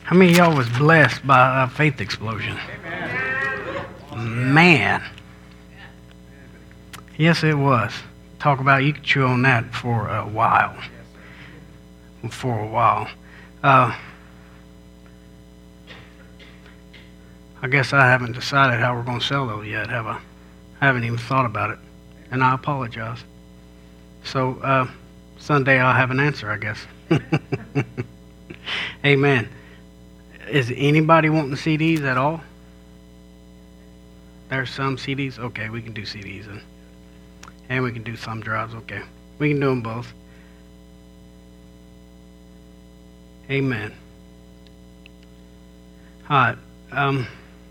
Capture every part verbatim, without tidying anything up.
How many of y'all was blessed by a faith explosion? Man. Yes, it was. Talk about, you could chew on that for a while. For a while. Uh, I guess I haven't decided how we're going to sell those yet, have I? I haven't even thought about it. And I apologize. So, uh, Sunday I'll have an answer, I guess. Amen. Is anybody wanting C Ds at all? There's some C Ds? Okay, we can do C Ds then. And we can do thumb drives, okay. We can do them both. Amen. All right. Um,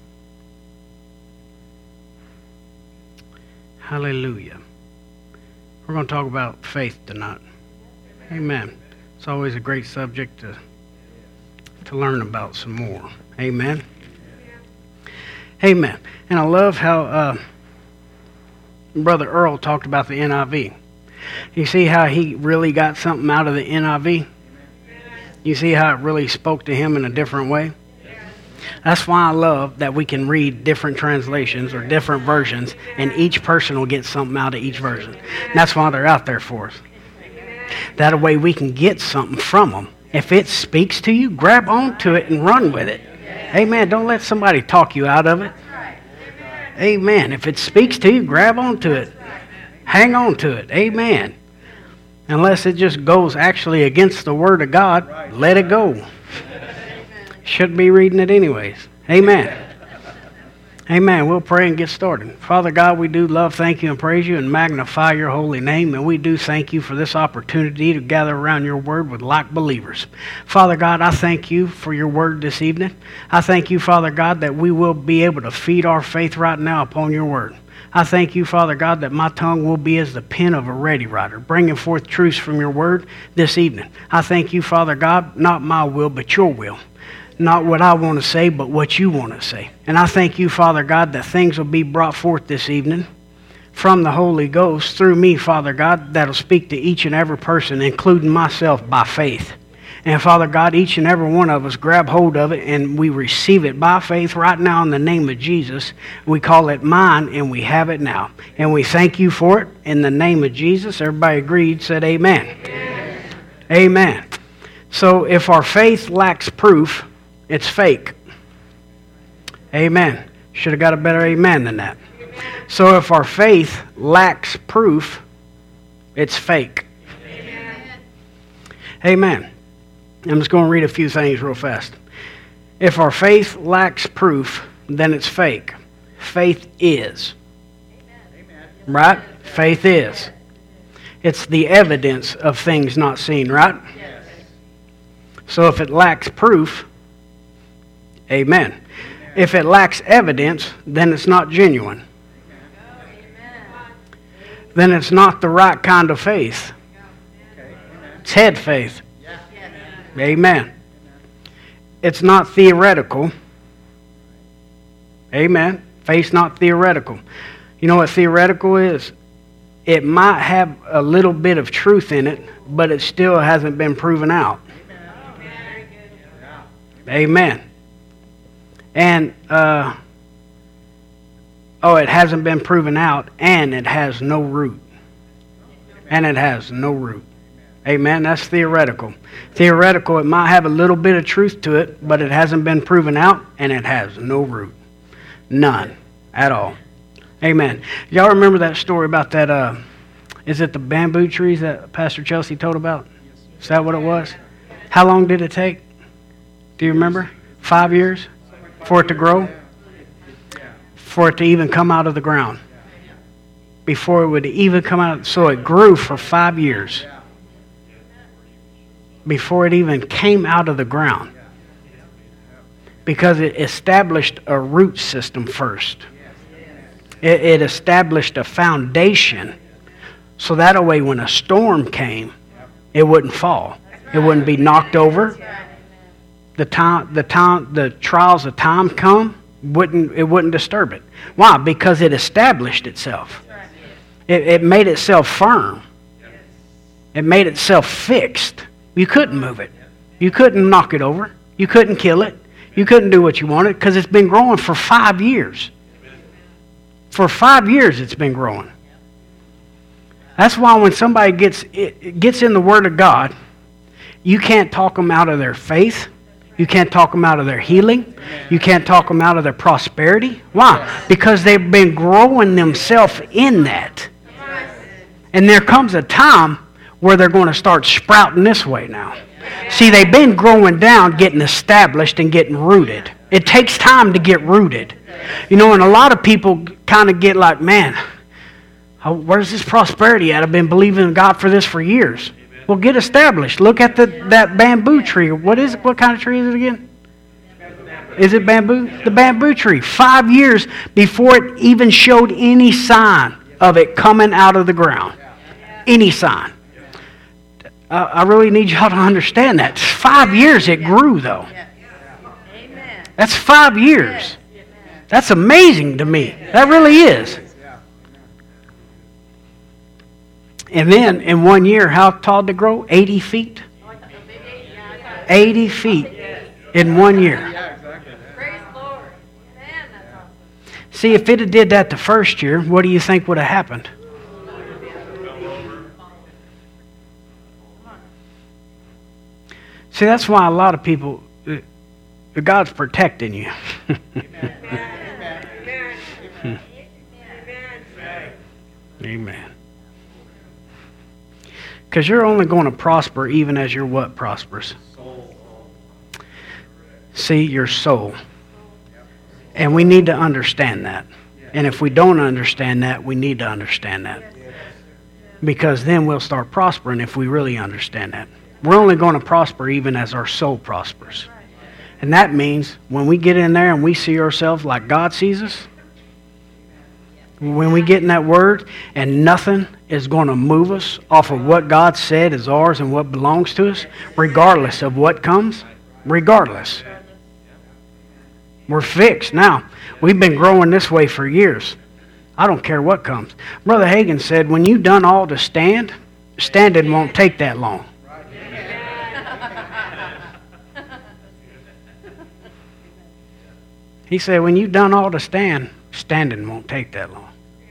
hallelujah. We're going to talk about faith tonight. Amen. It's always a great subject to to learn about some more. Amen. Amen. And I love how uh, Brother Earl talked about the N I V. You see how he really got something out of the N I V? You see how it really spoke to him in a different way? That's why I love that we can read different translations or different versions, and each person will get something out of each version. And that's why they're out there for us. That way we can get something from them. If it speaks to you, grab onto it and run with it. Amen. Don't let somebody talk you out of it. Amen. If it speaks to you, grab onto it. Hang on to it. Amen. Unless it just goes actually against the Word of God, let it go. Shouldn't be reading it anyways. Amen. Amen. We'll pray and get started. Father God, we do love, thank you, and praise you and magnify your holy name. And we do thank you for this opportunity to gather around your word with like believers. Father God, I thank you for your word this evening. I thank you, Father God, that we will be able to feed our faith right now upon your word. I thank you, Father God, that my tongue will be as the pen of a ready writer, bringing forth truths from your word this evening. I thank you, Father God, not my will, but your will. Not what I want to say, but what you want to say. And I thank you, Father God, that things will be brought forth this evening from the Holy Ghost through me, Father God, that'll speak to each and every person, including myself, by faith. And Father God, each and every one of us grab hold of it and we receive it by faith right now in the name of Jesus. We call it mine and we have it now. And we thank you for it in the name of Jesus. Everybody agreed, said amen. Amen. Amen. So if our faith lacks proof, it's fake. Amen. Should have got a better amen than that. So if our faith lacks proof, it's fake. Amen. Amen. I'm just going to read a few things real fast. If our faith lacks proof, then it's fake. Faith is. Amen. Right? Faith is. It's the evidence of things not seen, right? Yes. So if it lacks proof, amen. Amen. If it lacks evidence, then it's not genuine. Amen. Then it's not the right kind of faith. It's head faith. Amen. It's not theoretical. Amen. Faith's not theoretical. You know what theoretical is? It might have a little bit of truth in it, but it still hasn't been proven out. Amen. And, uh, oh, it hasn't been proven out, and it has no root. And it has no root. Amen. That's theoretical. Theoretical, it might have a little bit of truth to it, but it hasn't been proven out, and it has no root. None at all. Amen. Y'all remember that story about that, uh, is it the bamboo trees that Pastor Chelsea told about? Is that what it was? How long did it take? Do you remember? Five years for it to grow? For it to even come out of the ground. Before it would even come out. So it grew for five years. Before it even came out of the ground. Because it established a root system first. It, it established a foundation. So that way when a storm came, it wouldn't fall. It wouldn't be knocked over. The time, the time, the trials of time come, wouldn't it wouldn't disturb it. Why? Because it established itself. It, it made itself firm. It made itself fixed. You couldn't move it. You couldn't knock it over. You couldn't kill it. You couldn't do what you wanted because it's been growing for five years. For five years it's been growing. That's why when somebody gets it gets in the Word of God, you can't talk them out of their faith. You can't talk them out of their healing. You can't talk them out of their prosperity. Why? Because they've been growing themselves in that. And there comes a time where they're going to start sprouting this way now. See, they've been growing down, getting established and getting rooted. It takes time to get rooted. You know, and a lot of people kind of get like, man, where's this prosperity at? I've been believing in God for this for years. Well, get established. Look at the that bamboo tree. What is it? What kind of tree is it again? Is it bamboo? The bamboo tree. Five years before it even showed any sign of it coming out of the ground. Any sign. Uh, I really need y'all to understand that. Five years it grew, though. That's five years. That's amazing to me. That really is. And then in one year, how tall did it grow? eighty feet. eighty feet in one year. See, if it had did that the first year, what do you think would have happened? See, that's why a lot of people, God's protecting you. Amen. Because you're only going to prosper even as your what prospers? See, your soul. And we need to understand that. And if we don't understand that, we need to understand that. Because then we'll start prospering if we really understand that. We're only going to prosper even as our soul prospers. And that means when we get in there and we see ourselves like God sees us, when we get in that Word and nothing is going to move us off of what God said is ours and what belongs to us, regardless of what comes, regardless. We're fixed. Now, we've been growing this way for years. I don't care what comes. Brother Hagin said, when you've done all to stand, standing won't take that long. He said, when you've done all to stand, standing won't take that long.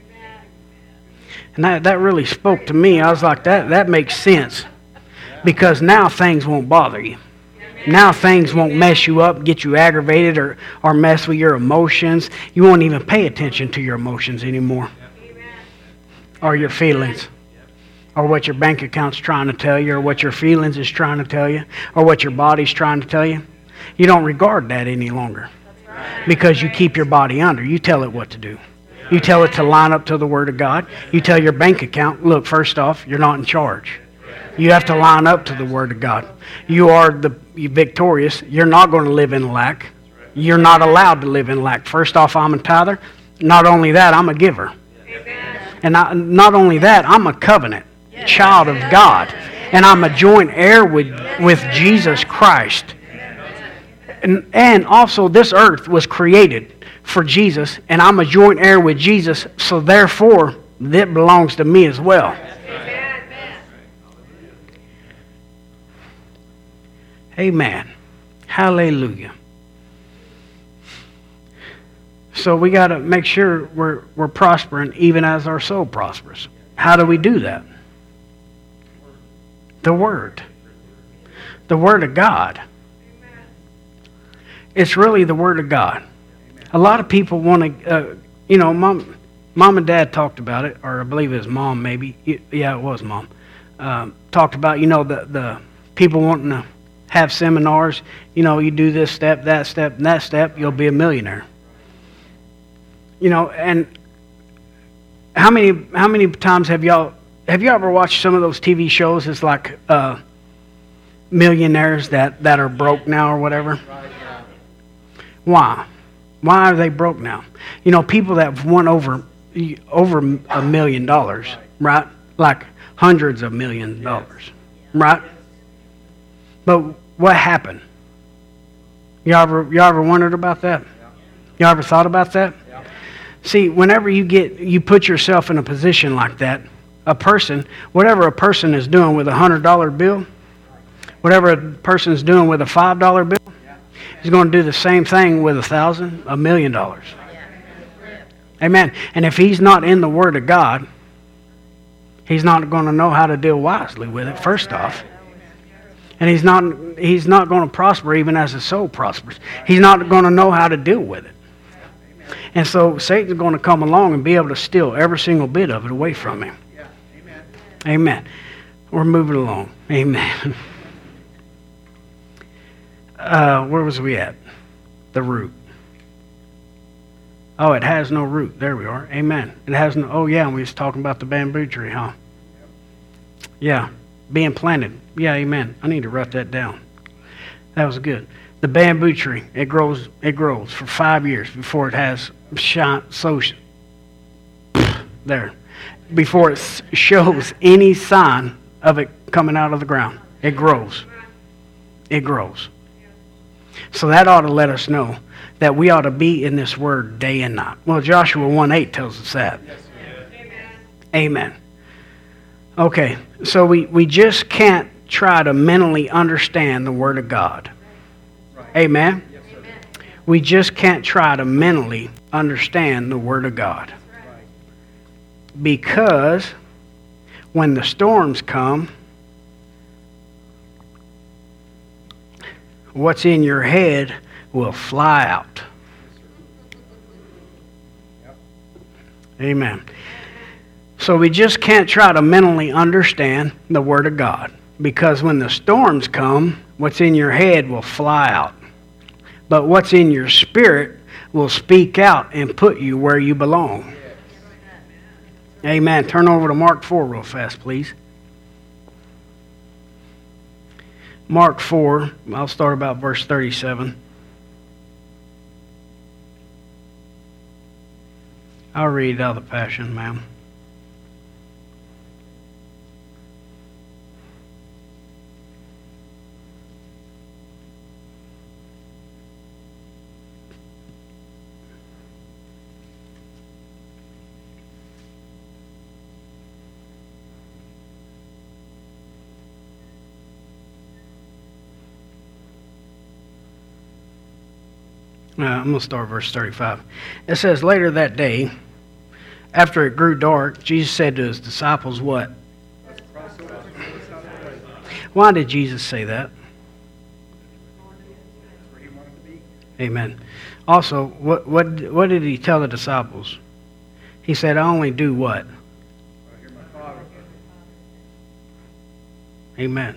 And that, that really spoke to me. I was like, that, that makes sense. Because now things won't bother you. Now things won't mess you up, get you aggravated, or, or mess with your emotions. You won't even pay attention to your emotions anymore. Or your feelings. Or what your bank account's trying to tell you, or what your feelings is trying to tell you, or what your body's trying to tell you. You don't regard that any longer. Because you keep your body under. You tell it what to do. You tell it to line up to the Word of God. You tell your bank account, look, first off, you're not in charge. You have to line up to the Word of God. You are the victorious. You're not going to live in lack. You're not allowed to live in lack. First off, I'm a tither. Not only that, I'm a giver. And I, not only that, I'm a covenant child of God. And I'm a joint heir with, with Jesus Christ. And, and also, this earth was created for Jesus, and I'm a joint heir with Jesus, so therefore, that belongs to me as well. Amen. Hallelujah. So we got to make sure we're, we're prospering even as our soul prospers. How do we do that? The Word. The Word of God. It's really the Word of God. A lot of people want to, uh, you know, mom, mom and dad talked about it, or I believe it was mom maybe. Yeah, it was mom. Um, talked about, you know, the, the people wanting to have seminars. You know, you do this step, that step, and that step, you'll be a millionaire. You know, and how many how many times have y'all, have you ever watched some of those T V shows? It's like uh, millionaires that, that are broke now or whatever. Why? Why are they broke now? You know, people that have won over over a million dollars, right? Like hundreds of millions of dollars, right? But what happened? You ever you ever wondered about that? You ever thought about that? See, whenever you get you put yourself in a position like that, a person, whatever a person is doing with a hundred dollar bill, whatever a person is doing with a five dollar bill, He's going to do the same thing with a thousand, a million dollars. Amen. And if he's not in the Word of God, he's not going to know how to deal wisely with it, first off. And he's not he's not going to prosper even as his soul prospers. He's not going to know how to deal with it. And so Satan's going to come along and be able to steal every single bit of it away from him. Amen. We're moving along. Amen. Uh, where was we at? The root. Oh, it has no root. There we are. Amen. It has no. Oh, yeah. And we was talking about the bamboo tree, huh? Yeah. Being planted. Yeah. Amen. I need to write that down. That was good. The bamboo tree. It grows. It grows for five years before it has shine. So there, before it shows any sign of it coming out of the ground. It grows. It grows. So that ought to let us know that we ought to be in this word day and night. Well, Joshua one eight tells us that. Amen. Okay, so we, we just can't try to mentally understand the Word of God. Amen? We just can't try to mentally understand the Word of God. Because when the storms come, what's in your head will fly out. Amen. So we just can't try to mentally understand the Word of God. Because when the storms come, what's in your head will fly out. But what's in your spirit will speak out and put you where you belong. Amen. Turn over to Mark four real fast, please. Mark four, I'll start about verse thirty-seven. I'll read out of the Passion, ma'am. Uh, I'm going to start verse thirty-five. It says, later that day, after it grew dark, Jesus said to his disciples, what? Why did Jesus say that? Amen. Also, what, what, what did he tell the disciples? He said, I only do what? Amen.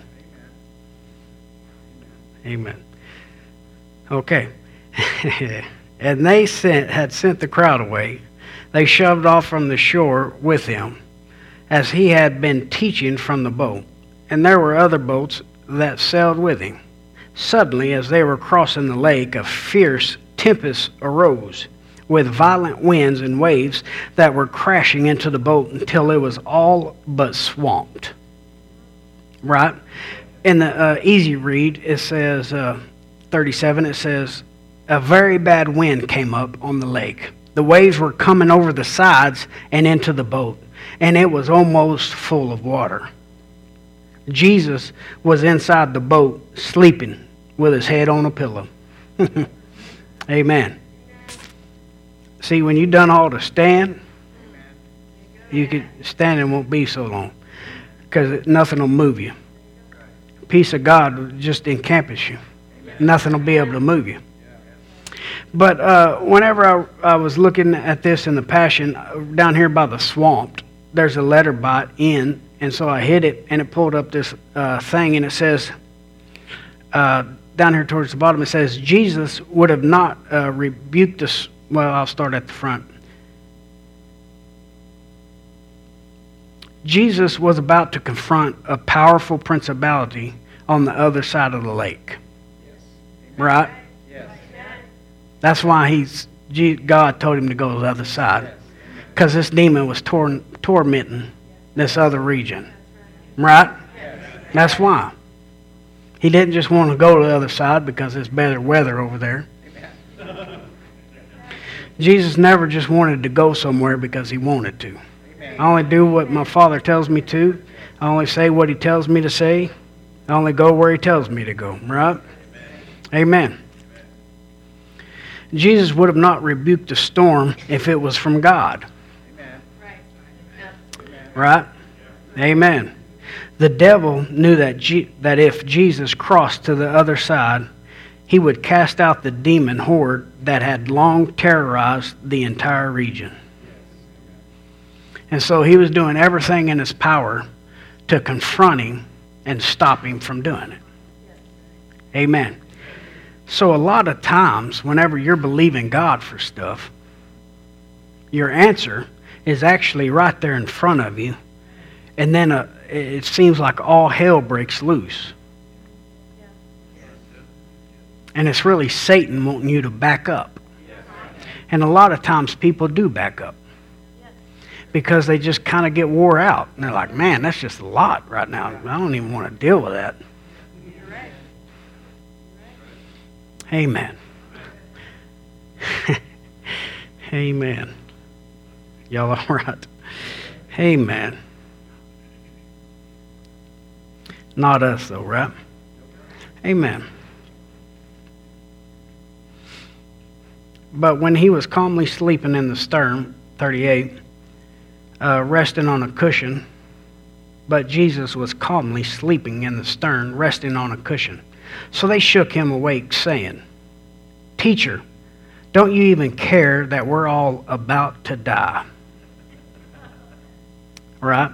Amen. Okay. And they sent, had sent the crowd away. They shoved off from the shore with him, as he had been teaching from the boat. And there were other boats that sailed with him. Suddenly, as they were crossing the lake, a fierce tempest arose, with violent winds and waves that were crashing into the boat until it was all but swamped. Right? In the uh, easy read, it says, uh, thirty-seven, it says, a very bad wind came up on the lake. The waves were coming over the sides and into the boat, and it was almost full of water. Jesus was inside the boat, sleeping with his head on a pillow. Amen. See, when you've done all to stand, you could standing won't be so long, because nothing will move you. Peace of God will just encompass you. Nothing will be able to move you. But uh, whenever I, I was looking at this in the Passion, down here by the swamp, there's a letter by it in, and so I hit it, and it pulled up this uh, thing, and it says, uh, down here towards the bottom, it says, Jesus would have not uh, rebuked us. Well, I'll start at the front. Jesus was about to confront a powerful principality on the other side of the lake. Yes. Right? Yes. That's why he's God told him to go to the other side. Because this demon was tor- tormenting this other region. Right? That's why. He didn't just want to go to the other side because it's better weather over there. Jesus never just wanted to go somewhere because he wanted to. I only do what my Father tells me to. I only say what he tells me to say. I only go where he tells me to go. Right? Amen. Amen. Jesus would have not rebuked the storm if it was from God. Amen. Right? Amen. The devil knew that G- that if Jesus crossed to the other side, he would cast out the demon horde that had long terrorized the entire region. And so he was doing everything in his power to confront him and stop him from doing it. Amen. So a lot of times, whenever you're believing God for stuff, your answer is actually right there in front of you, and then uh, it seems like all hell breaks loose. And it's really Satan wanting you to back up. And a lot of times people do back up because they just kind of get wore out. And they're like, man, that's just a lot right now. I don't even want to deal with that. Amen. Amen. Y'all all right? Amen. Not us though, right? Amen. But when he was calmly sleeping in the stern, thirty-eight, uh, resting on a cushion, but Jesus was calmly sleeping in the stern, resting on a cushion. So they shook him awake, saying, Teacher, don't you even care that we're all about to die? Right?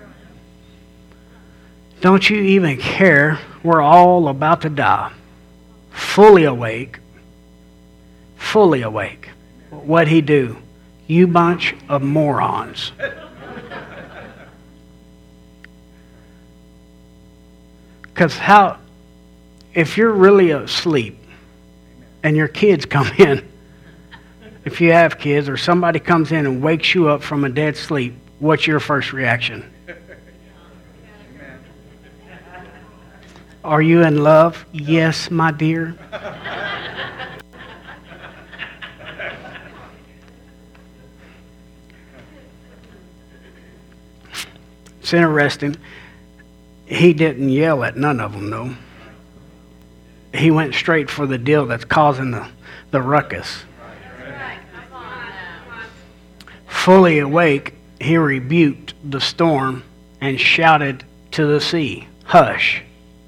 Don't you even care we're all about to die? Fully awake. Fully awake. What'd he do? You bunch of morons. Because how, if you're really asleep and your kids come in, if you have kids or somebody comes in and wakes you up from a dead sleep, what's your first reaction? Are you in love? Yes, my dear. It's interesting. He didn't yell at none of them, though. He went straight for the deal that's causing the, the ruckus. Fully awake, he rebuked the storm and shouted to the sea, Hush.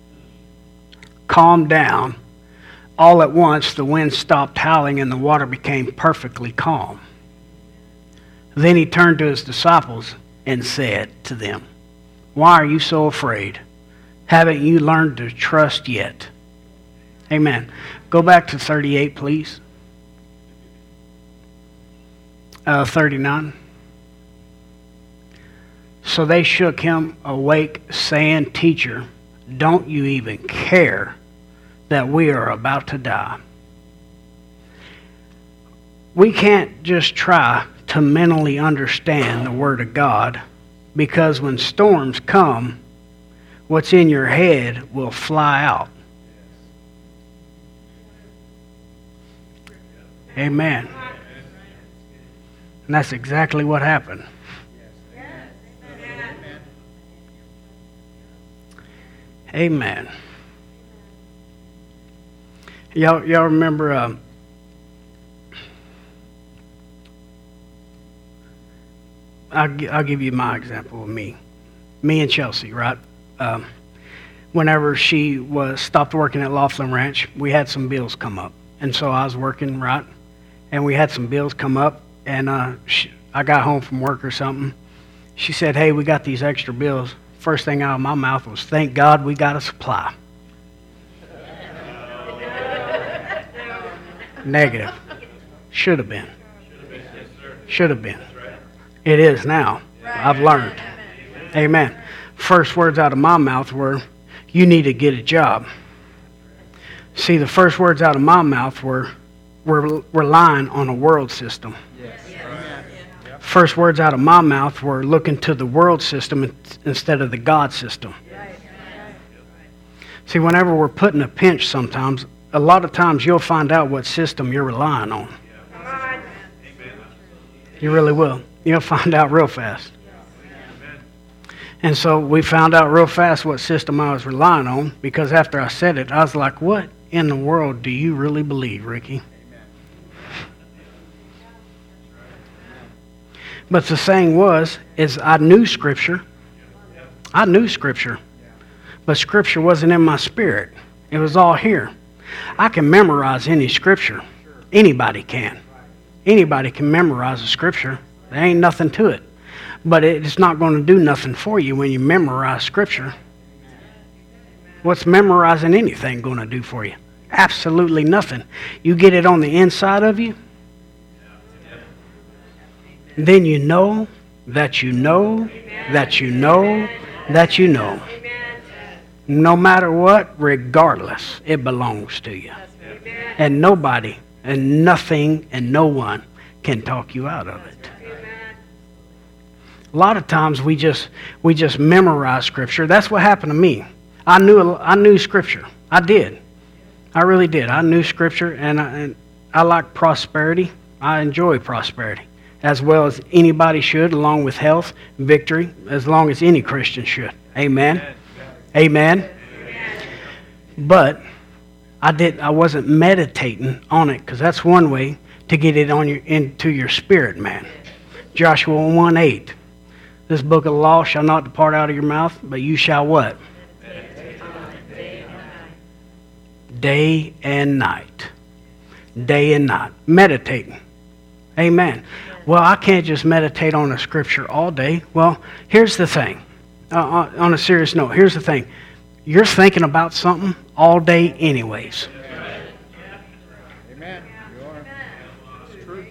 Calm down. All at once, the wind stopped howling and the water became perfectly calm. Then he turned to his disciples and said to them, Why are you so afraid? Haven't you learned to trust yet? Amen. Go back to thirty-eight, please. Uh, thirty-nine. So they shook him awake, saying, Teacher, don't you even care that we are about to die? We can't just try to mentally understand the Word of God, because when storms come, what's in your head will fly out. Amen. And that's exactly what happened. Amen. Y'all, y'all remember, uh, I'll, I'll give you my example of me. Me and Chelsea, right? Um, whenever she was stopped working at Laughlin Ranch, we had some bills come up. And so I was working, right? And we had some bills come up. And uh, she, I got home from work or something. She said, hey, we got these extra bills. First thing out of my mouth was, thank God we got a supply. Negative. Should have been. Should have been. It is now. I've learned. Amen. First words out of my mouth were, you need to get a job. See, the first words out of my mouth were, we're relying on a world system. First words out of my mouth were looking to the world system instead of the God system. See, whenever we're put in a pinch sometimes, a lot of times you'll find out what system you're relying on. You really will. You'll find out real fast. And so we found out real fast what system I was relying on, because after I said it, I was like, what in the world do you really believe, Ricky? But the saying was, is I knew Scripture. I knew Scripture. But Scripture wasn't in my spirit. It was all here. I can memorize any Scripture. Anybody can. Anybody can memorize a Scripture. There ain't nothing to it. But it's not going to do nothing for you when you memorize Scripture. What's memorizing anything going to do for you? Absolutely nothing. You get it on the inside of you, then you know that you know that you know that you know. No matter what, regardless, it belongs to you. And nobody and nothing and no one can talk you out of it. A lot of times we just we just memorize Scripture. That's what happened to me. I knew I knew Scripture. I did. I really did. I knew Scripture, and I, and I like prosperity. I enjoy prosperity, as well as anybody should, along with health, victory, as long as any Christian should. Amen. Amen. Amen. Amen. But I did. I wasn't meditating on it, because that's one way to get it on your into your spirit, man. Joshua one eight. This book of the law shall not depart out of your mouth, but you shall what? Day and night. Day and night. Meditating. Amen. Well, I can't just meditate on a Scripture all day. Well, here's the thing. Uh, on a serious note, here's the thing. You're thinking about something all day anyways. Amen. You are. It's true.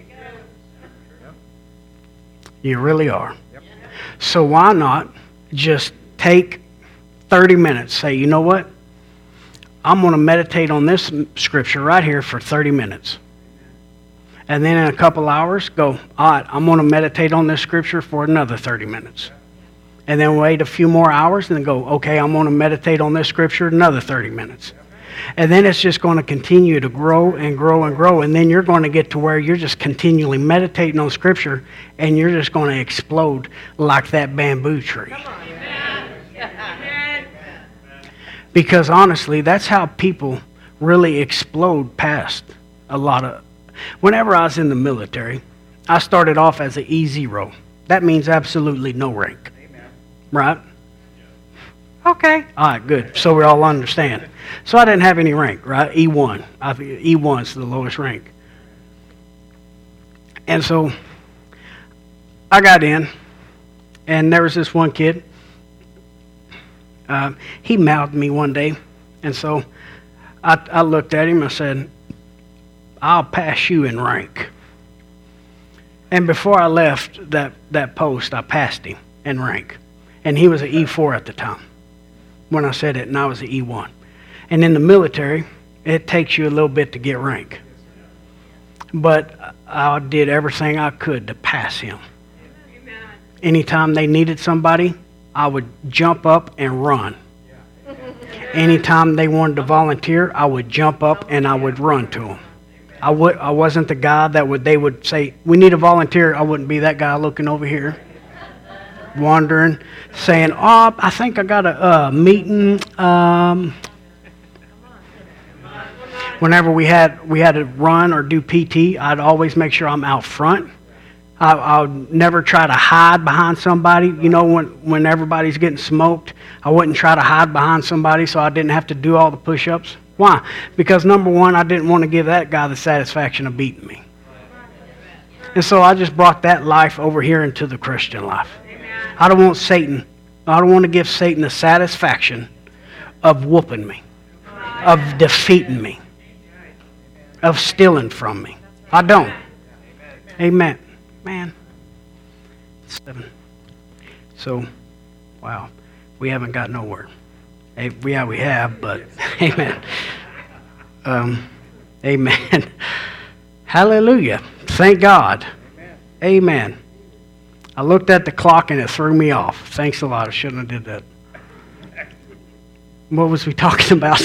You really are. So why not just take thirty minutes, say, you know what? I'm going to meditate on this Scripture right here for thirty minutes. And then in a couple hours, go, all right, I'm going to meditate on this Scripture for another thirty minutes. And then wait a few more hours and then go, okay, I'm going to meditate on this Scripture another thirty minutes. And then it's just going to continue to grow and grow and grow. And then you're going to get to where you're just continually meditating on Scripture, and you're just going to explode like that bamboo tree. Because honestly, that's how people really explode past a lot of... Whenever I was in the military, I started off as an E zero. That means absolutely no rank. Right? Okay. All right, good. So we all understand. So I didn't have any rank, right? E one. I think E one's the lowest rank. And so I got in, and there was this one kid. Uh, he mouthed me one day, and so I, I looked at him and I said, I'll pass you in rank. And before I left that, that post, I passed him in rank. And he was an E four at the time when I said it, and I was an E one. And in the military, it takes you a little bit to get rank. But I did everything I could to pass him. Anytime they needed somebody, I would jump up and run. Anytime they wanted to volunteer, I would jump up and I would run to them. I would. I wasn't the guy that would. They would say, "We need a volunteer." I wouldn't be that guy looking over here, wandering, saying, "Oh, I think I got a uh, meeting." Um, whenever we had we had to run or do P T, I'd always make sure I'm out front. I, I would never try to hide behind somebody. You know, when, when everybody's getting smoked, I wouldn't try to hide behind somebody so I didn't have to do all the push-ups. Why? Because number one, I didn't want to give that guy the satisfaction of beating me. And so I just brought that life over here into the Christian life. I don't want Satan, I don't want to give Satan the satisfaction of whooping me, of defeating me, of stealing from me. I don't. Amen. Man, seven. So, wow, we haven't got nowhere. Hey, yeah, we have, but amen. Um, amen. Hallelujah. Thank God. Amen. I looked at the clock and it threw me off. Thanks a lot. I shouldn't have did that. What was we talking about?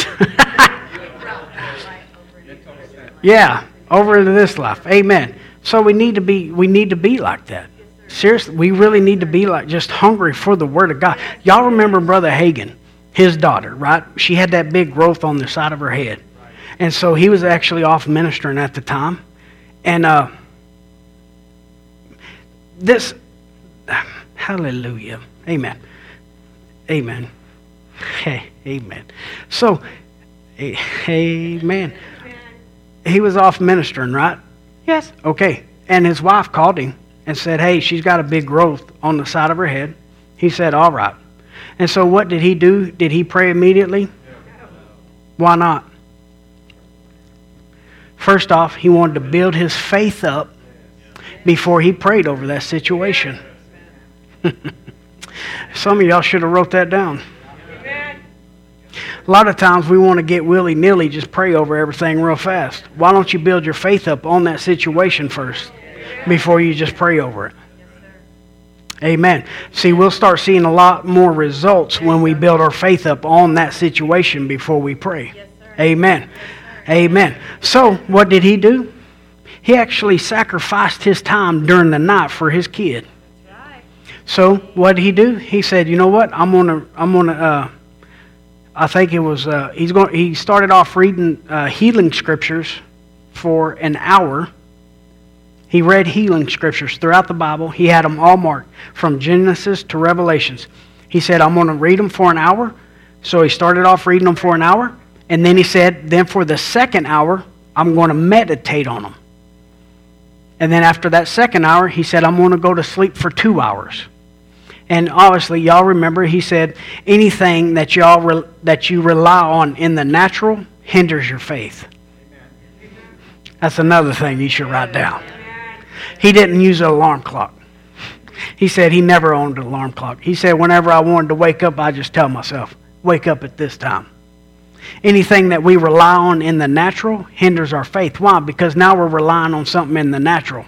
Yeah, over into this life. Amen. So we need to be we need to be like that. Seriously, we really need to be like just hungry for the Word of God. Y'all remember Brother Hagin, his daughter, right? She had that big growth on the side of her head. And so he was actually off ministering at the time. And uh, this Hallelujah. Amen. Amen. Hey, amen. So, a- amen. He was off ministering, right? Yes. Okay. And his wife called him and said, hey, she's got a big growth on the side of her head. He said, all right. And so what did he do? Did he pray immediately? Why not? First off, he wanted to build his faith up before he prayed over that situation. Some of y'all should have wrote that down. A lot of times we want to get willy-nilly, just pray over everything real fast. Why don't you build your faith up on that situation first before you just pray over it? Amen. See, we'll start seeing a lot more results when we build our faith up on that situation before we pray. Amen. Amen. So, what did he do? He actually sacrificed his time during the night for his kid. So, what did he do? He said, you know what? I'm going to, I'm going to, uh, I think it was, uh, he's going. He started off reading uh, healing scriptures for an hour. He read healing scriptures throughout the Bible. He had them all marked from Genesis to Revelations. He said, I'm going to read them for an hour. So he started off reading them for an hour. And then he said, then for the second hour, I'm going to meditate on them. And then after that second hour, he said, I'm going to go to sleep for two hours. And obviously, y'all remember, he said, anything that y'all re- that you rely on in the natural hinders your faith. That's another thing you should write down. He didn't use an alarm clock. He said he never owned an alarm clock. He said whenever I wanted to wake up, I just tell myself, wake up at this time. Anything that we rely on in the natural hinders our faith. Why? Because now we're relying on something in the natural.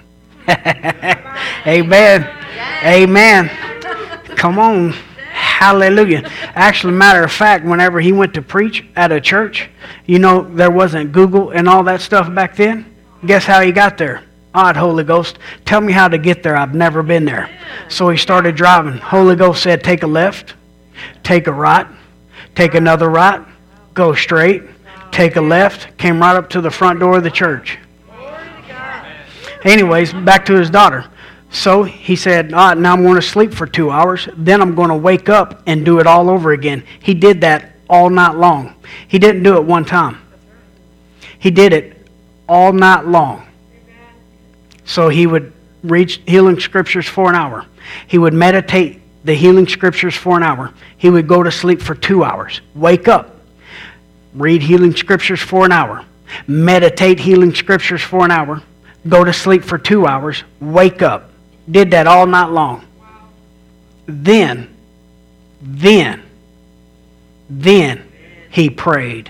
Amen. Amen. Come on. Hallelujah. Actually, matter of fact, whenever he went to preach at a church, you know, there wasn't Google and all that stuff back then. Guess how he got there? All right, Holy Ghost, tell me how to get there. I've never been there. So he started driving. Holy Ghost said, take a left, take a right, take another right, go straight, take a left, came right up to the front door of the church. Anyways, back to his daughter. So he said, all right, now I'm going to sleep for two hours. Then I'm going to wake up and do it all over again. He did that all night long. He didn't do it one time. He did it all night long. So he would read healing scriptures for an hour. He would meditate the healing scriptures for an hour. He would go to sleep for two hours. Wake up. Read healing scriptures for an hour. Meditate healing scriptures for an hour. Go to sleep for two hours. Wake up. Did that all night long. Then, then, then he prayed.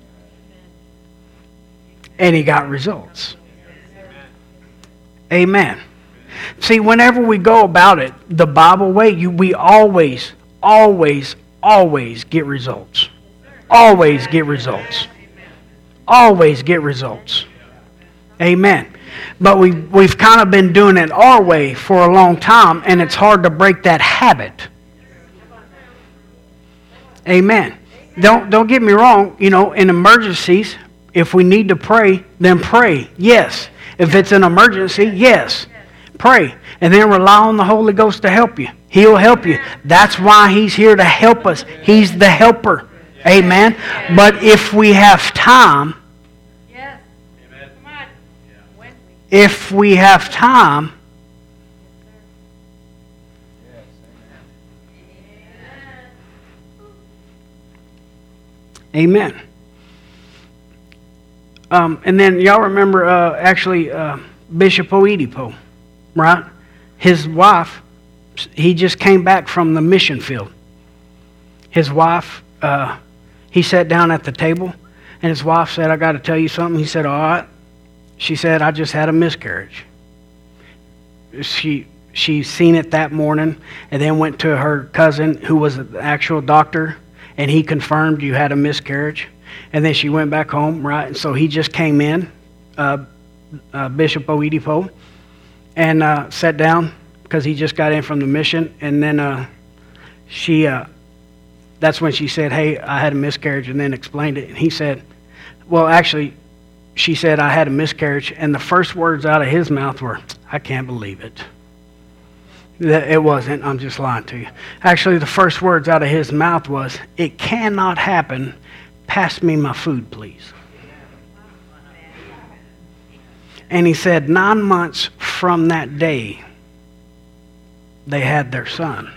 And he got results. Amen. See, whenever we go about it the Bible way, you, we always, always, always get results. Always get results. Always get results. Amen. But we, we've kind of been doing it our way for a long time, and it's hard to break that habit. Amen. Don't, don't get me wrong, you know, in emergencies, if we need to pray, then pray. Yes. If it's an emergency, yes. Pray. And then rely on the Holy Ghost to help you. He'll help you. That's why He's here to help us. He's the helper. Amen. But if we have time, if we have time, amen. Um, and then y'all remember uh, actually uh, Bishop Oedipo, right? His wife, he just came back from the mission field. His wife, uh, he sat down at the table, and his wife said, I got to tell you something. He said, all right. She said, I just had a miscarriage. She she seen it that morning and then went to her cousin who was an actual doctor, and he confirmed you had a miscarriage. And then she went back home, right? And so he just came in, uh, uh, Bishop Oedipo, and uh, sat down because he just got in from the mission. And then uh, she, uh, that's when she said, hey, I had a miscarriage, and then explained it. And he said, well, actually, she said, I had a miscarriage, and the first words out of his mouth were, I can't believe it. It wasn't. I'm just lying to you. Actually, the first words out of his mouth was, "It cannot happen. Pass me my food, please." And he said nine months from that day, they had their son.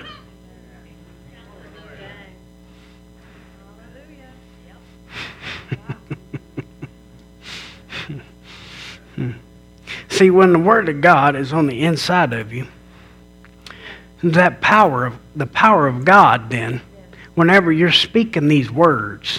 See, when the Word of God is on the inside of you, that power of the power of God, then, whenever you're speaking these words,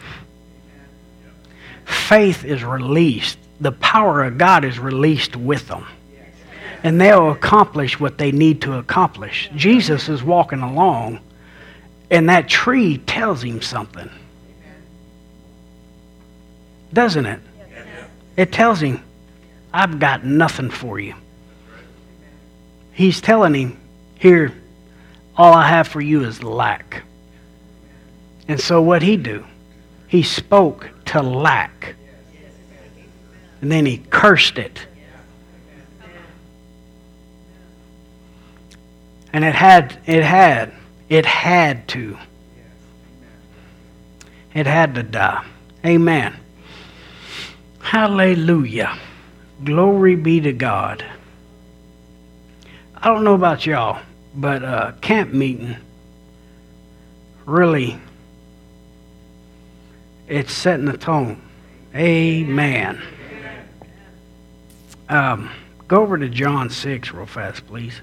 faith is released. The power of God is released with them. And they'll accomplish what they need to accomplish. Jesus is walking along, and that tree tells him something. Doesn't it? It tells him, "I've got nothing for you." He's telling him, "Here, all I have for you is lack." And so what he do? He spoke to lack. And then he cursed it. And it had, it had, it had to. It had to die. Amen. Hallelujah. Glory be to God. I don't know about y'all, but uh, camp meeting really, it's setting the tone. Amen. Um, go over to John six real fast, please.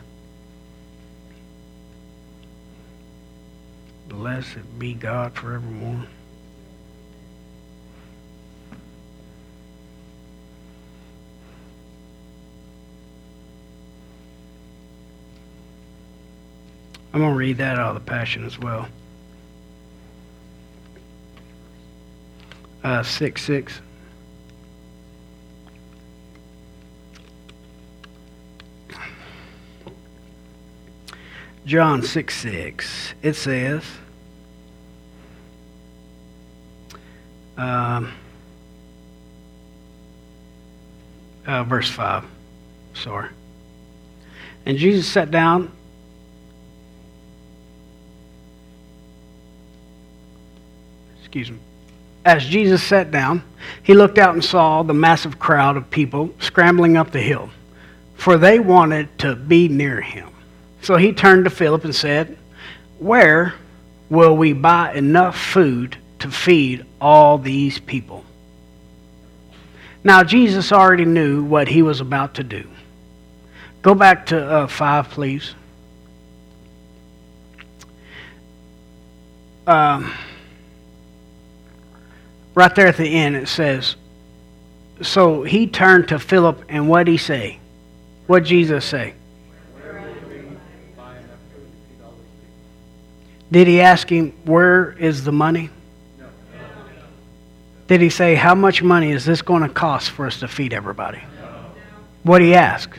Blessed be God forevermore. I'm going to read that out of the Passion as well. Uh, six six. John six six. It says, um, uh, verse five. Sorry. And Jesus sat down. Excuse me. As Jesus sat down, he looked out and saw the massive crowd of people scrambling up the hill, for they wanted to be near him. So he turned to Philip and said, "Where will we buy enough food to feed all these people?" Now, Jesus already knew what he was about to do. Go back to uh, five, please. Um, right there at the end, it says, so he turned to Philip, and what did he say? What did Jesus say? Did he ask him, where is the money? No. Did he say, how much money is this going to cost for us to feed everybody? No. What did he ask?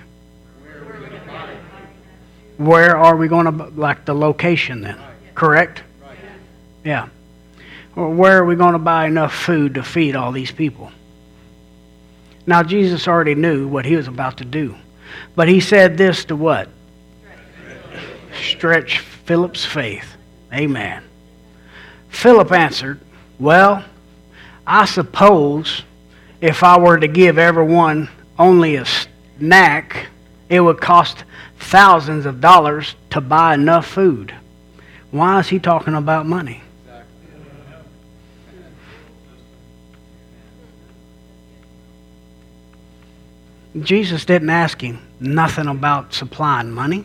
Where are we going to, like the location then? Right. Correct? Right. Yeah. Well, where are we going to buy enough food to feed all these people? Now, Jesus already knew what he was about to do. But he said this to what? Stretch Philip's faith. Amen. Philip answered, well, I suppose if I were to give everyone only a snack, it would cost thousands of dollars to buy enough food. Why is he talking about money? Jesus didn't ask him nothing about supplying money.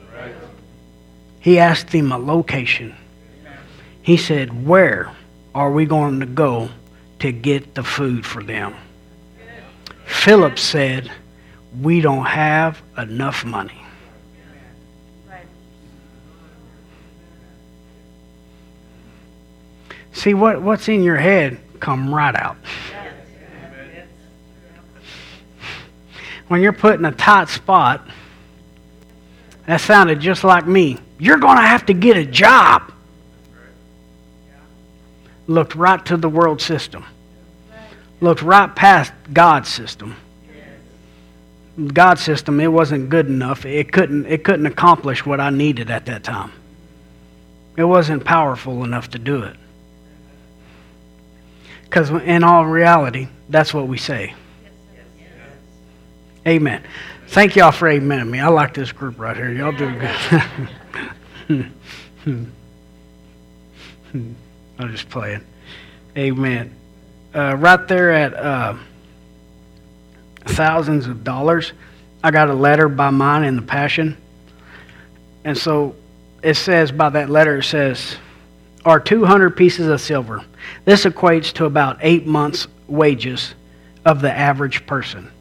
He asked him a location. He said, where are we going to go to get the food for them? Philip said, we don't have enough money. See, what, what's in your head come right out. When you're put in a tight spot, that sounded just like me. You're going to have to get a job. Looked right to the world system. Looked right past God's system. God system, it wasn't good enough. It couldn't it couldn't accomplish what I needed at that time. It wasn't powerful enough to do it. Because in all reality, that's what we say. Amen. Thank y'all for amen me. I like this group right here. Y'all do good. I'm just playing. Amen. Uh, right there at uh, thousands of dollars, I got a letter by mine in the Passion. And so it says, by that letter, it says, are two hundred pieces of silver. This equates to about eight months' wages of the average person.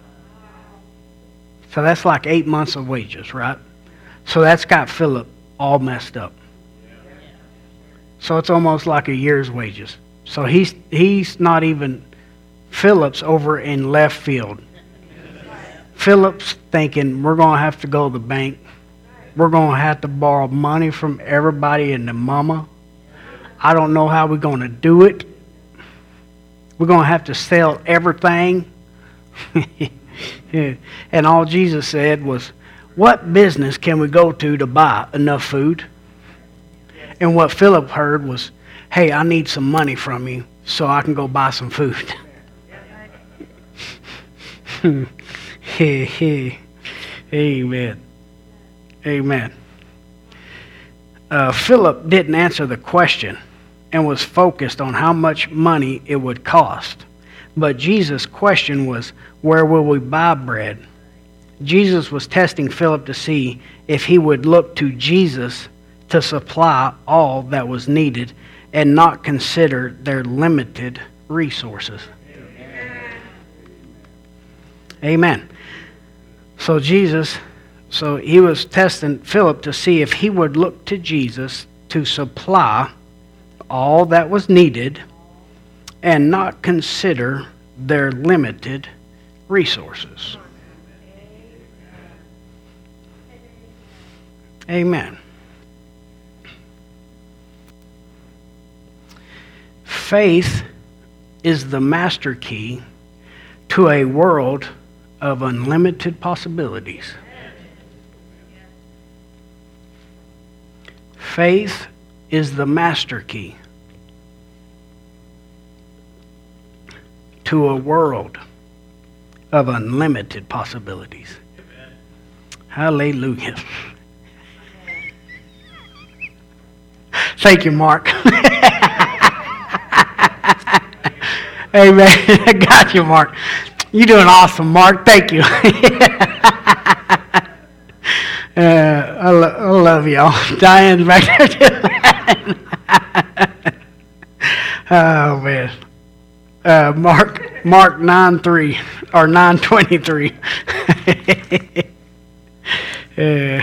So that's like eight months of wages, right? So that's got Philip all messed up. So it's almost like a year's wages. So he's he's not even, Philip's over in left field. Philip's thinking, we're going to have to go to the bank. We're going to have to borrow money from everybody and the mama. I don't know how we're going to do it. We're going to have to sell everything. And all Jesus said was, what business can we go to to buy enough food? And what Philip heard was, hey, I need some money from you so I can go buy some food. Amen. Amen. Uh, Philip didn't answer the question and was focused on how much money it would cost. But Jesus' question was, where will we buy bread? Jesus was testing Philip to see if he would look to Jesus to supply all that was needed and not consider their limited resources. Amen. Amen. So Jesus, so he was testing Philip to see if he would look to Jesus to supply all that was needed and not consider their limited resources. Amen. Faith is the master key to a world of unlimited possibilities. Faith is the master key to a world of unlimited possibilities. Amen. Hallelujah. Thank you, Mark. Amen. I got you, Mark. You're doing awesome, Mark. Thank you. uh, I, lo- I love y'all. Diane's back there too. Oh, man. Uh, Mark Mark nine three or nine twenty-three. uh,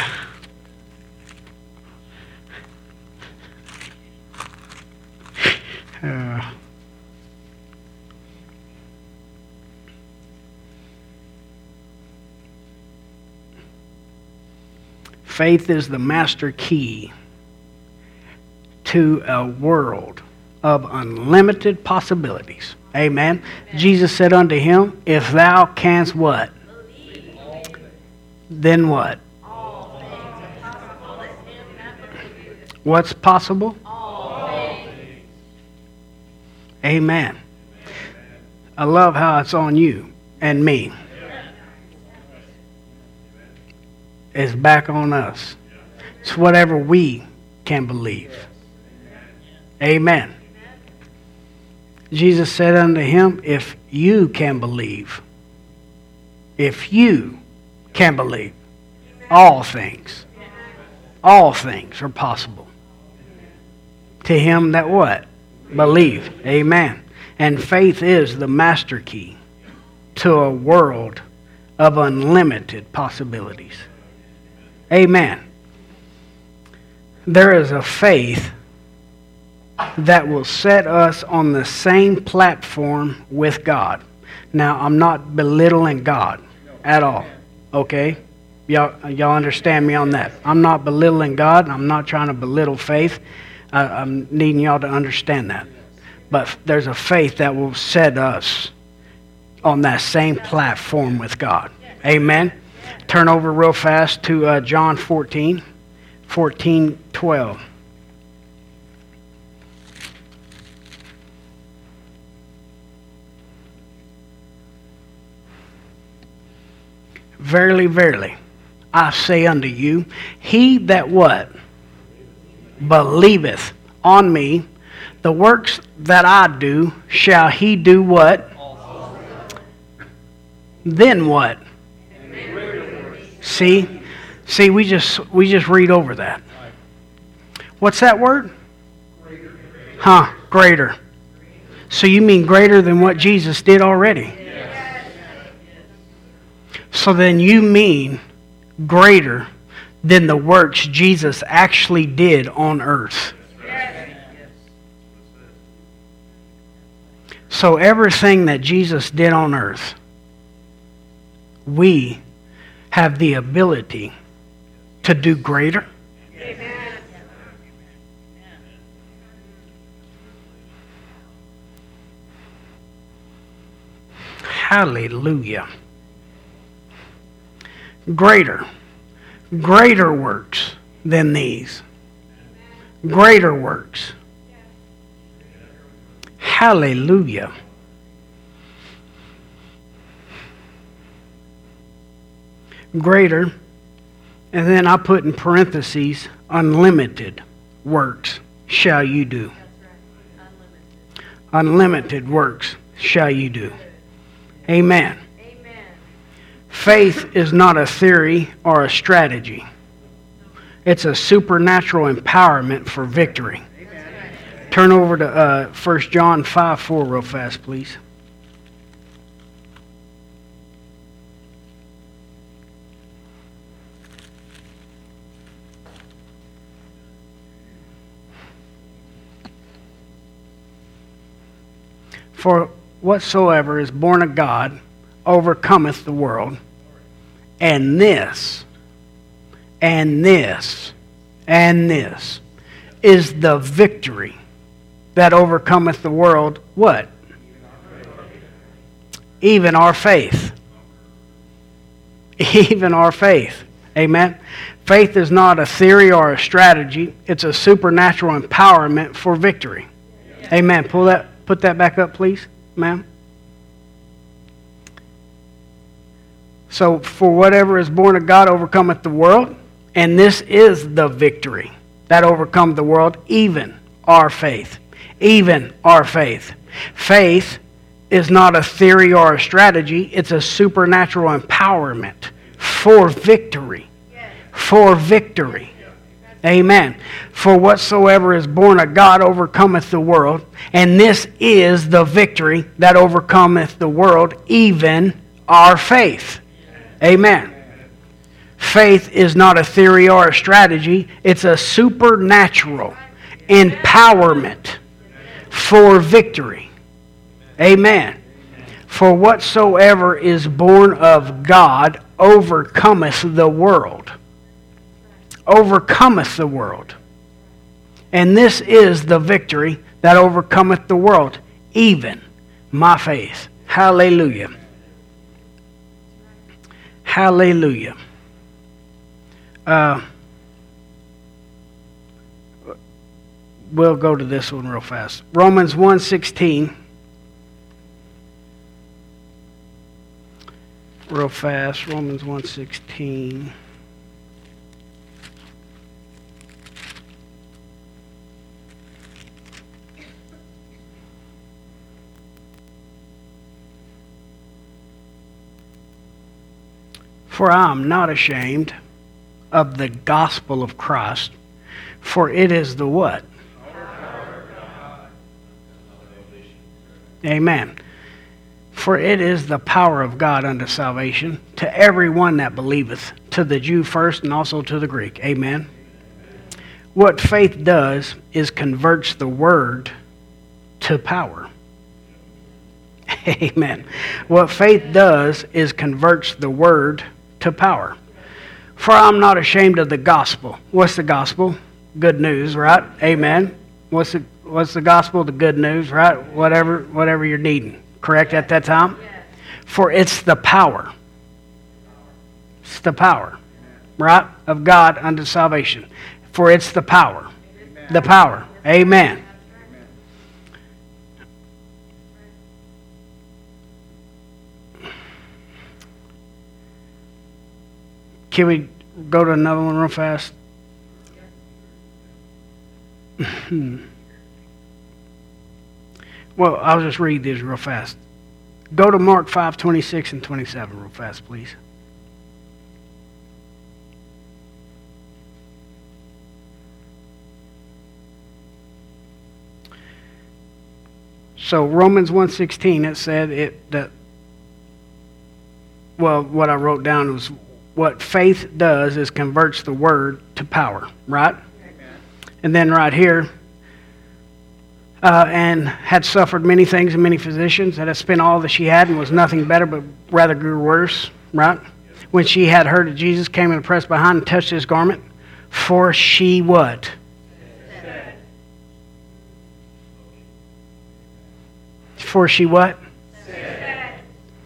uh, faith is the master key to a world of unlimited possibilities. Amen. Jesus said unto him, if thou canst what? Believe. Then what? All things are possible with him that believeth. What's possible? All things. Amen. I love how it's on you and me. It's back on us. It's whatever we can believe. Amen. Jesus said unto him, if you can believe, if you can believe, all things, all things are possible. To him that what? Believe. Amen. And faith is the master key to a world of unlimited possibilities. Amen. There is a faith that will set us on the same platform with God. Now, I'm not belittling God at all, okay? Y'all, y'all understand me on that. I'm not belittling God. I'm not trying to belittle faith. I, I'm needing y'all to understand that. But there's a faith that will set us on that same platform with God. Amen. Turn over real fast to uh, John fourteen, fourteen, twelve. Verily, verily, I say unto you, he that what? Believeth on me, the works that I do, shall he do what? Then what? See? See, we just we just read over that. What's that word? Huh, greater. So you mean greater than what Jesus did already? So then you mean greater than the works Jesus actually did on earth. So everything that Jesus did on earth, we have the ability to do greater. Amen. Hallelujah. Greater. Greater works than these. Greater works. Hallelujah. Greater, and then I put in parentheses, unlimited works shall you do. Unlimited works shall you do. Amen. Faith is not a theory or a strategy. It's a supernatural empowerment for victory. Turn over to uh, First John five four real fast, please. For whatsoever is born of God overcometh the world, and this, and this, and this is the victory that overcometh the world. What? Even our faith. Even our faith. Amen. Faith is not a theory or a strategy. It's a supernatural empowerment for victory. Amen. Pull that, put that back up, please, ma'am. So, for whatever is born of God overcometh the world, and this is the victory that overcometh the world, even our faith. Even our faith. Faith is not a theory or a strategy. It's a supernatural empowerment for victory. For victory. Amen. For whatsoever is born of God overcometh the world, and this is the victory that overcometh the world, even our faith. Amen. Faith is not a theory or a strategy. It's a supernatural empowerment for victory. Amen. For whatsoever is born of God overcometh the world. Overcometh the world. And this is the victory that overcometh the world, even my faith. Hallelujah. Hallelujah. Uh, we'll go to this one real fast. Romans one sixteen. Real fast. Romans one sixteen. For I am not ashamed of the gospel of Christ, for it is the what? Amen. For it is the power of God unto salvation to every one that believeth, to the Jew first and also to the Greek. Amen. What faith does is converts the word to power. Amen. What faith does is converts the word to power. For I'm not ashamed of the gospel. What's the gospel? Good news, right? Amen. What's the what's the gospel? The good news, right? Whatever whatever you're needing. Correct at that time? For it's the power. It's the power, right, of God unto salvation. For it's the power. Amen. The power. Amen. Can we go to another one real fast? Well, I'll just read these real fast. Go to Mark five, twenty-six and twenty-seven real fast, please. So Romans one sixteen, it said it that, well, what I wrote down was what faith does is converts the word to power, right? Amen. And then right here, uh, and had suffered many things and many physicians, that had spent all that she had and was nothing better, but rather grew worse, right? When she had heard that Jesus came and pressed behind and touched his garment, for she what? For she what? Said.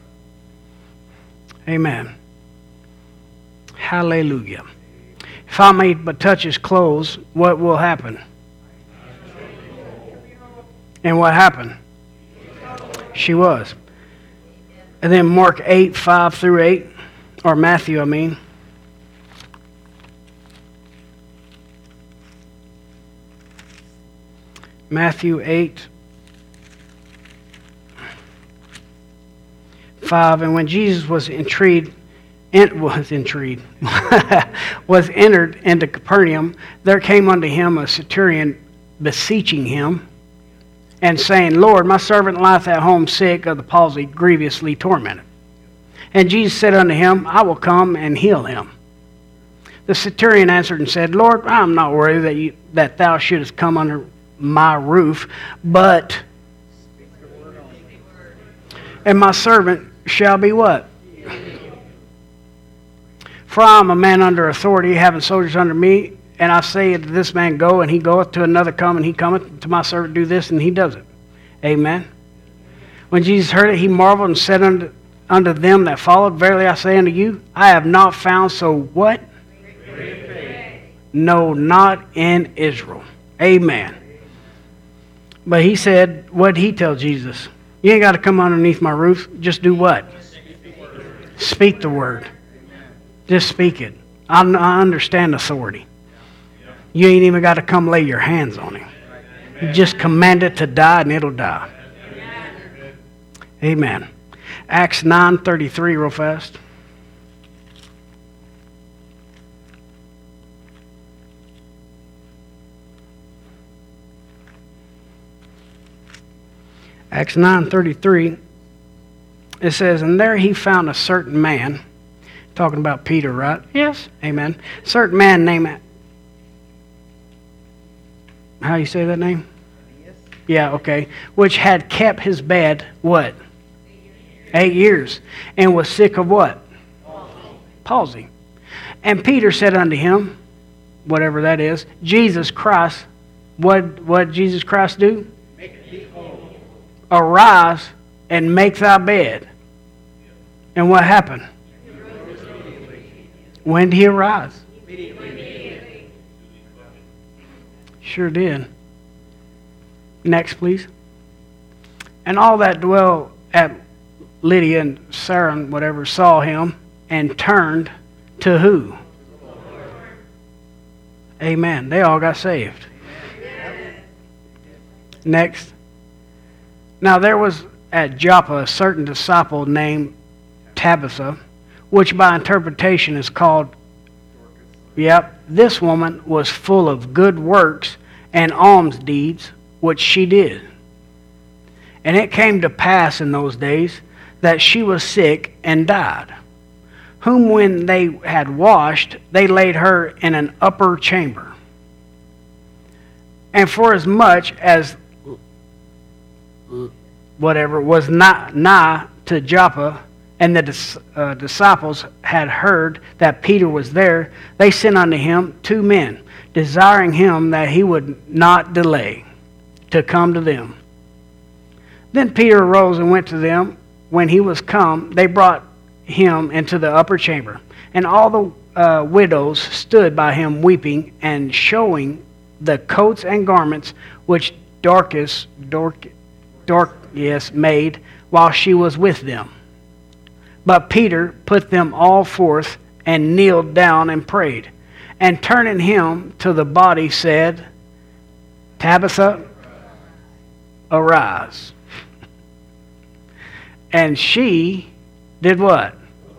Amen. Hallelujah. If I may but touch his clothes, what will happen? And what happened? She was. And then Mark eight, five through eight, or Matthew, I mean. Matthew eight, five, and when Jesus was intrigued, was intrigued, was entered into Capernaum, there came unto him a centurion beseeching him, and saying, Lord, my servant lieth at home sick of the palsy, grievously tormented. And Jesus said unto him, I will come and heal him. The centurion answered and said, Lord, I am not worthy that you that thou shouldest come under my roof, but and my servant shall be what? For I am a man under authority, having soldiers under me, and I say to this man, go, and he goeth, to another, come, and he cometh, to my servant, do this, and he does it. Amen. When Jesus heard it, he marveled and said unto, unto them that followed, verily I say unto you, I have not found so what? No, not in Israel. Amen. But he said, what did he tell Jesus? You ain't got to come underneath my roof. Just do what? Speak the word. Just speak it. I, I understand authority. You ain't even got to come lay your hands on him. You just command it to die and it'll die. Amen. Acts nine thirty-three real fast. Acts nine thirty-three, it says, and there he found a certain man, talking about Peter, right? Yes. Amen. Certain man named, how you say that name? Yes. Yeah, okay. Which had kept his bed, what? Eight years. And was sick of what? Palsy. Palsy. And Peter said unto him, whatever that is, Jesus Christ, what what Jesus Christ do? Make it whole. Arise and make thy bed. And what happened? When did he arise? Sure did. Next, please. And all that dwell at Lydia and Saron, whatever, saw him and turned to who? Amen. They all got saved. Next. Now there was at Joppa a certain disciple named Tabitha, which by interpretation is called, yep, this woman was full of good works and alms deeds, which she did. And it came to pass in those days that she was sick and died, whom when they had washed, they laid her in an upper chamber. And for as much as whatever was not nigh to Joppa, and the dis, uh, disciples had heard that Peter was there, they sent unto him two men, desiring him that he would not delay to come to them. Then Peter arose and went to them. When he was come, they brought him into the upper chamber. And all the uh, widows stood by him weeping and showing the coats and garments which Dorcas, Dorc, Dorc, yes, made while she was with them. But Peter put them all forth and kneeled down and prayed. And turning him to the body said, Tabitha, arise. And she did what?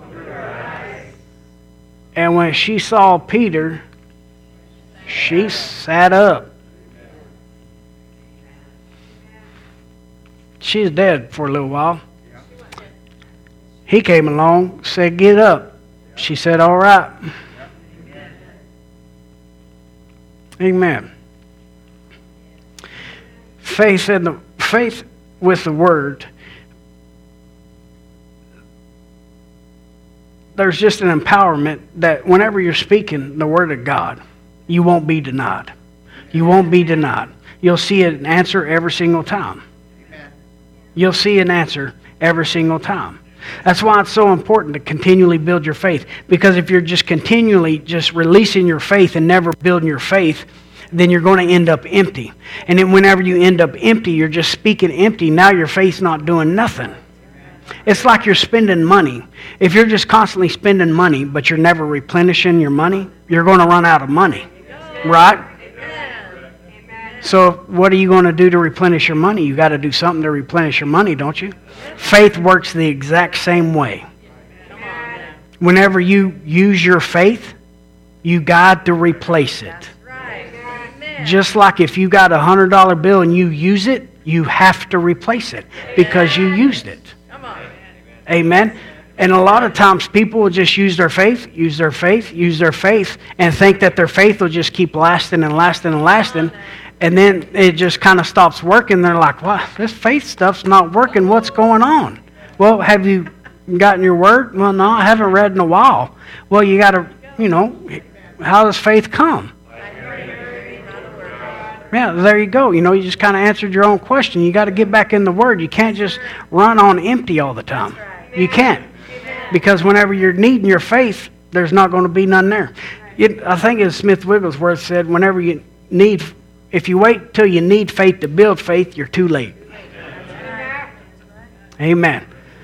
And when she saw Peter, she sat up. She's dead for a little while. He came along, said, get up. She said, all right. Amen. Faith in the faith with the word. There's just an empowerment that whenever you're speaking the word of God, you won't be denied. You won't be denied. You'll see an answer every single time. You'll see an answer every single time. That's why it's so important to continually build your faith. Because if you're just continually just releasing your faith and never building your faith, then you're going to end up empty. And then whenever you end up empty, you're just speaking empty. Now your faith's not doing nothing. It's like you're spending money. If you're just constantly spending money, but you're never replenishing your money, you're going to run out of money. Right? So what are you going to do to replenish your money? You got to do something to replenish your money, don't you? Faith works the exact same way. Whenever you use your faith, you got to replace it. Just like if you got a one hundred dollar bill and you use it, you have to replace it because you used it. Amen. And a lot of times people will just use their faith, use their faith, use their faith, and think that their faith will just keep lasting and lasting and lasting. And then it just kind of stops working. They're like, wow, this faith stuff's not working. What's going on? Well, have you gotten your word? Well, no, I haven't read in a while. Well, you got to, you know, how does faith come? Yeah, there you go. You know, you just kind of answered your own question. You got to get back in the word. You can't just run on empty all the time. You can't. Because whenever you're needing your faith, there's not going to be none there. It, I think as Smith Wigglesworth said, whenever you need, if you wait till you need faith to build faith, you're too late. Amen.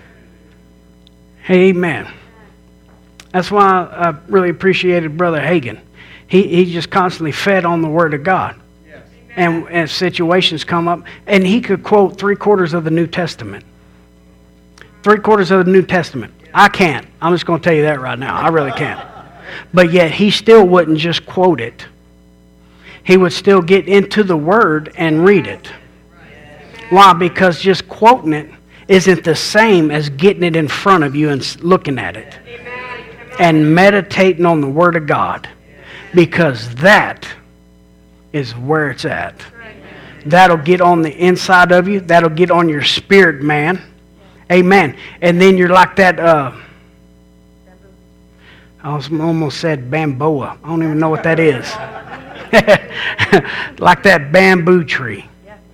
Amen. That's why I really appreciated Brother Hagin. He, he just constantly fed on the Word of God. And, and situations come up, and he could quote three quarters of the New Testament. Three quarters of the New Testament. I can't. I'm just going to tell you that right now. I really can't. But yet he still wouldn't just quote it. He would still get into the Word and read it. Why? Because just quoting it isn't the same as getting it in front of you and looking at it. And meditating on the Word of God. Because that is where it's at. That'll get on the inside of you. That'll get on your spirit, man. Amen. And then you're like that, uh, I almost said bamboa. I don't even know what that is. Like that bamboo tree.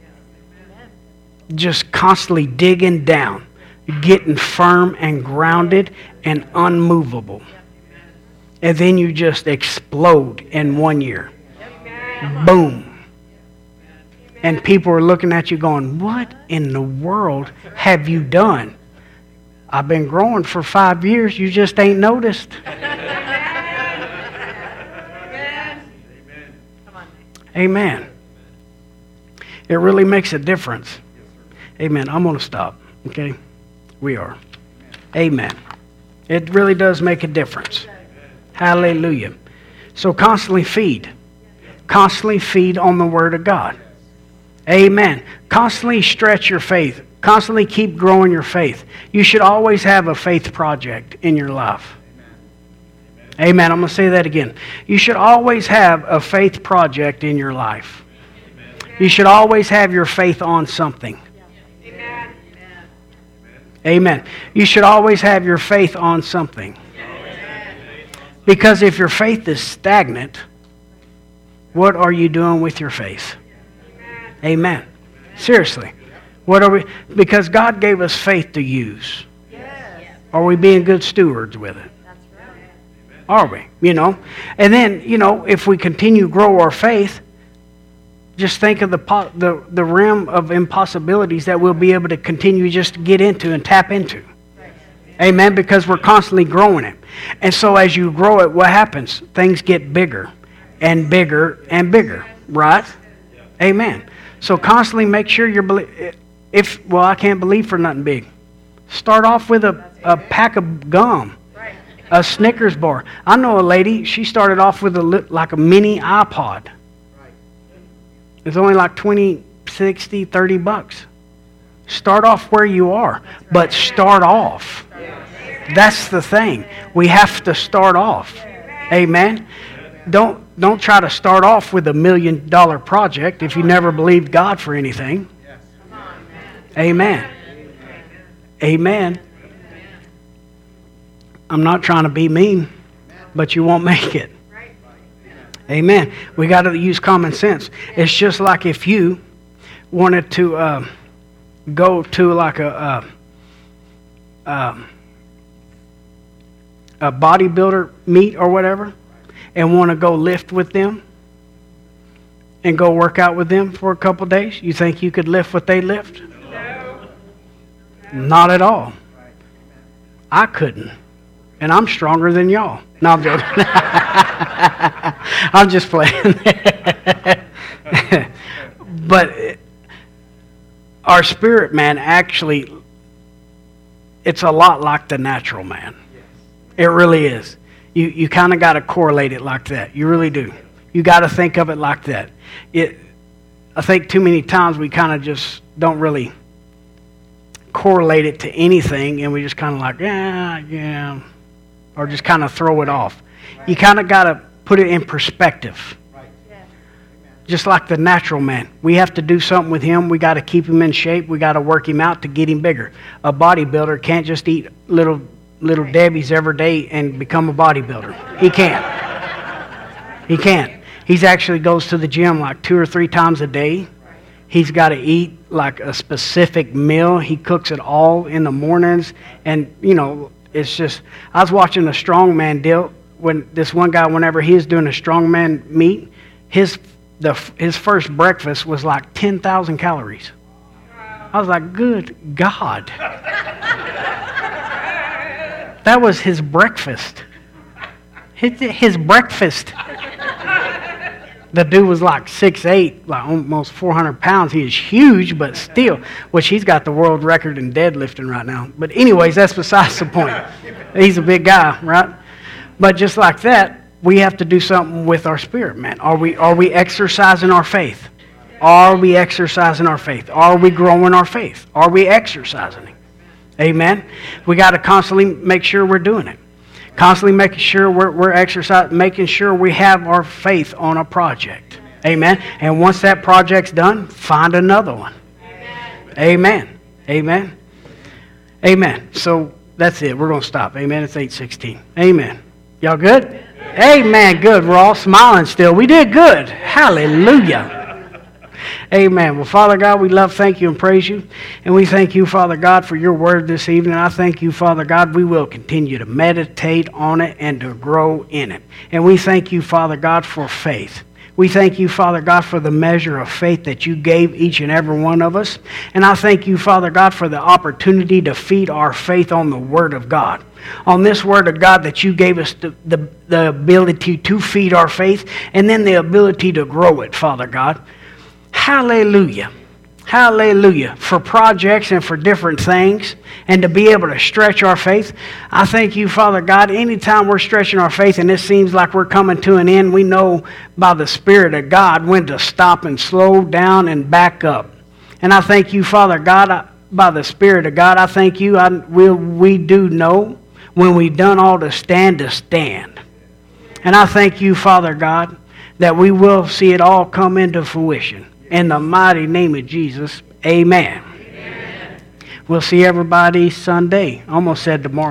Just constantly digging down. Getting firm and grounded and unmovable. And then you just explode in one year. Boom. And people are looking at you going, what in the world have you done? I've been growing for five years. You just ain't noticed. Amen. It really makes a difference. Amen. I'm going to stop. Okay? We are. Amen. It really does make a difference. Hallelujah. So constantly feed. Constantly feed on the Word of God. Amen. Constantly stretch your faith. Constantly keep growing your faith. You should always have a faith project in your life. Amen. Amen. I'm going to say that again. You should always have a faith project in your life. Amen. You should always have your faith on something. Amen. Amen. You should always have your faith on something. Amen. Because if your faith is stagnant, what are you doing with your faith? Amen. Amen. Seriously. What are we? Because God gave us faith to use. Yes. Are we being good stewards with it? That's right. Are we? You know? And then, you know, if we continue to grow our faith, just think of the, po- the, the realm of impossibilities that we'll be able to continue just to get into and tap into. Amen? Because we're constantly growing it. And so as you grow it, what happens? Things get bigger and bigger and bigger. Right? Amen. So constantly make sure you're... Belie- if Well, I can't believe for nothing big. Start off with a, a pack of gum. A Snickers bar. I know a lady, she started off with a like a mini iPod. It's only like twenty, sixty, thirty bucks. Start off where you are, but start off. That's the thing. We have to start off. Amen. Don't don't try to start off with a million dollar project if you never believed God for anything. Amen. Amen. I'm not trying to be mean, but you won't make it. Amen. We got to use common sense. It's just like if you wanted to uh, go to like a uh, uh, a bodybuilder meet or whatever, and want to go lift with them and go work out with them for a couple days. You think you could lift what they lift? No. Not at all. I couldn't. And I'm stronger than y'all. No, I'm joking. I'm just playing. But our spirit man actually, it's a lot like the natural man. It really is. You you kind of got to correlate it like that. You really do. You got to think of it like that. It. I think too many times we kind of just don't really correlate it to anything, and we just kind of like, yeah, yeah, or just kind of throw it off. You kind of got to put it in perspective. Just like the natural man. We have to do something with him. We got to keep him in shape. We got to work him out to get him bigger. A bodybuilder can't just eat little little Debbie's every day and become a bodybuilder. He can't. He can't. He's actually goes to the gym like two or three times a day. He's got to eat like a specific meal. He cooks it all in the mornings. And, you know, it's just, I was watching a strongman deal when this one guy, whenever he was doing a strongman meet, his the his first breakfast was like ten thousand calories. I was like, good God. That was his breakfast. His, his breakfast. The dude was like six eight, like almost four hundred pounds. He is huge, but still, which he's got the world record in deadlifting right now. But anyways, that's besides the point. He's a big guy, right? But just like that, we have to do something with our spirit, man. Are we are we exercising our faith? Are we exercising our faith? Are we growing our faith? Are we exercising it? Amen. We got to constantly make sure we're doing it. Constantly making sure we're, we're exercising, making sure we have our faith on a project. Amen. And once that project's done, find another one. Amen. Amen. Amen. So that's it. We're going to stop. Amen. It's eight sixteen. Amen. Y'all good? Amen. Good. We're all smiling still. We did good. Hallelujah. Amen. Well, Father God, we love, thank you, and praise you. And we thank you, Father God, for your word this evening. I thank you, Father God, we will continue to meditate on it and to grow in it. And we thank you, Father God, for faith. We thank you, Father God, for the measure of faith that you gave each and every one of us. And I thank you, Father God, for the opportunity to feed our faith on the Word of God. On this Word of God that you gave us the, the, the ability to feed our faith and then the ability to grow it, Father God. Hallelujah. Hallelujah. For projects and for different things and to be able to stretch our faith. I thank you, Father God, anytime we're stretching our faith and it seems like we're coming to an end, we know by the Spirit of God when to stop and slow down and back up. And I thank you, Father God, I, by the Spirit of God, I thank you, I, we, we do know when we've done all to stand, to stand. And I thank you, Father God, that we will see it all come into fruition. In the mighty name of Jesus, amen. Amen. We'll see everybody Sunday. Almost said tomorrow.